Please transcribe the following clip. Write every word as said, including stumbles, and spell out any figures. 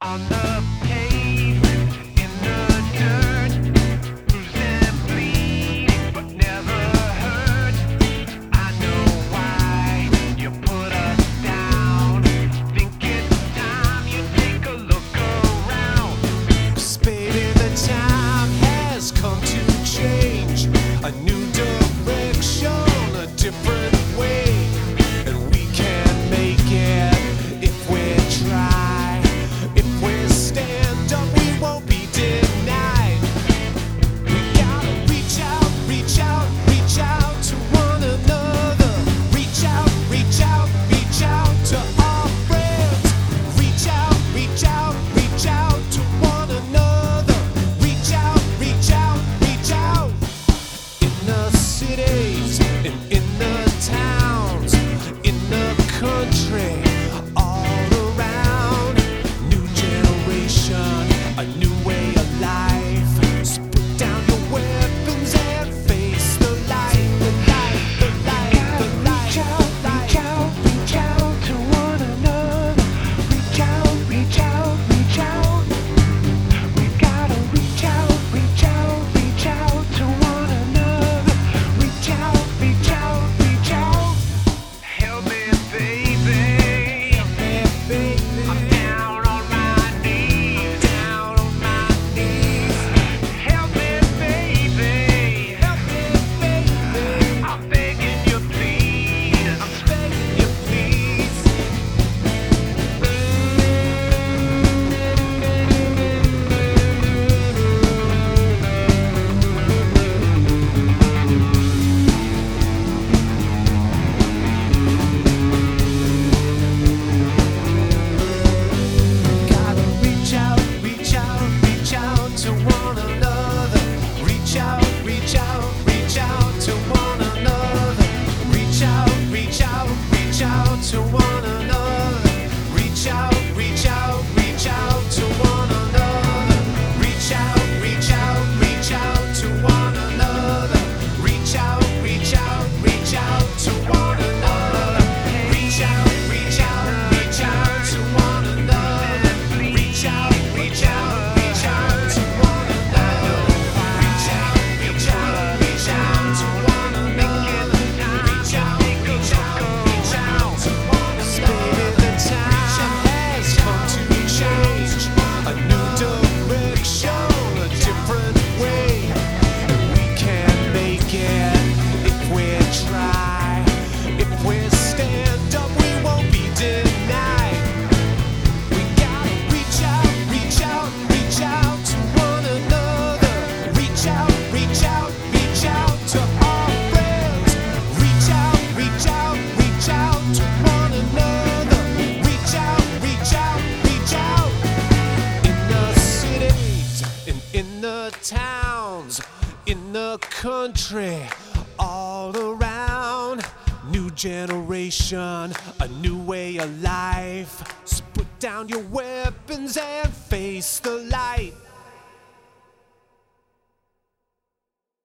on the pavement, in the dirt, bruised and bleeding, but never hurt. I know why you put us down. Think it's time you take a look around. 'Cause baby, the time has come to change. A new direction, a different way. And we can make it if we try. If we stand up, we won't be denied. We gotta reach out, reach out, reach out to one another. Reach out, reach out, reach out to our friends. Reach out, reach out, reach out to one another. Reach out, reach out, reach out. In the cities and in the towns, in the country, all around. New generation, a new way of life. So put down your weapons and face the light, the light, the light, the light. Reach out, reach out, reach out to one another. Reach out, reach out, reach out. We gotta reach out, reach out, reach out to one another. Reach out, reach out, reach out. Help me, baby. Help me, baby. I'm down on my knees, down on my knees. Help me, baby. Help me, baby. I'm begging you, please. I'm begging you, please. Gotta reach out, reach out, reach out to one another. Reach out, reach out, reach out to one another. Reach out, reach out, reach out to one another. Reach out, reach out, reach out to one another. Reach out, reach out, reach out to one another. Reach out, reach out, reach out to one another. Reach out, reach out, reach out to one another. Reach out, reach out, reach out to one another. Reach out, reach out, reach out to one another. Reach out, reach out, reach out to one another. Baby, the time has come to change. A new direction, a different way. And we can make it if we try. If we stand up, we won't be denied. We gotta reach out, reach out, reach out to one another. Reach out, reach out, reach out to our friends. Reach out, reach out, reach out to one another. Reach out, reach out, reach out. In the cities and in the towns, in the country, all around. New generation, a new way of life. So put down your weapons and face the light.